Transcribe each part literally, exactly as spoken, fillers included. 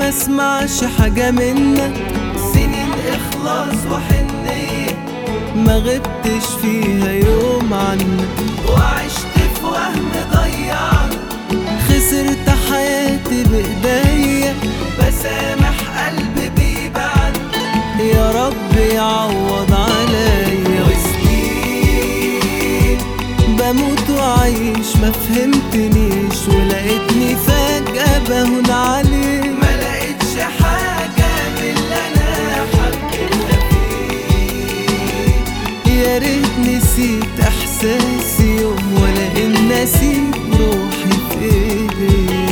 اسمعش حاجة منك، سنين إخلاص وحنية ما غبتش فيها يوم عنك، وعشت في وهم ضيعني، خسرت حياتي بإيديا، بسامح قلبي بيبعد، يا رب يعوض عليا. وسنين بموت وعيش ما فهمتنيش، ولقيتني فجأة بهون عليك، ما لقيتش حاجة من اللي أنا حبيتها فيك. يا ريت نسيت احساسي يوم، ولا ان نسيت روحي في ايديك.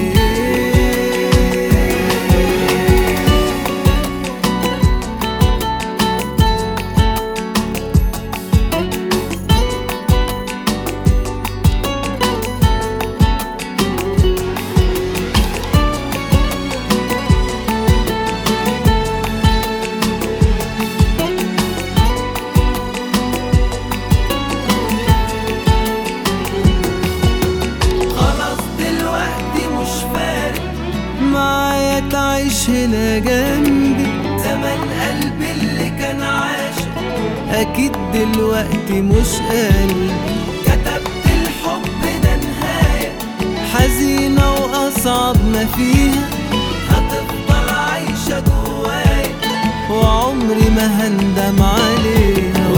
معايا تعيش هنا جنبي، زمن قلبي اللي كان عاشق اكيد دلوقتي مش قلبي، كتبت الحب ده نهاية حزينة واصعب ما فيها، هتفضل عايشة جوايا وعمري ما هندم عليها.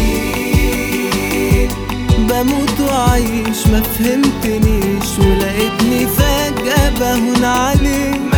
وسنين بموت وعيش ما فهمتنيش، ولقيتني فجأة بهون عليك،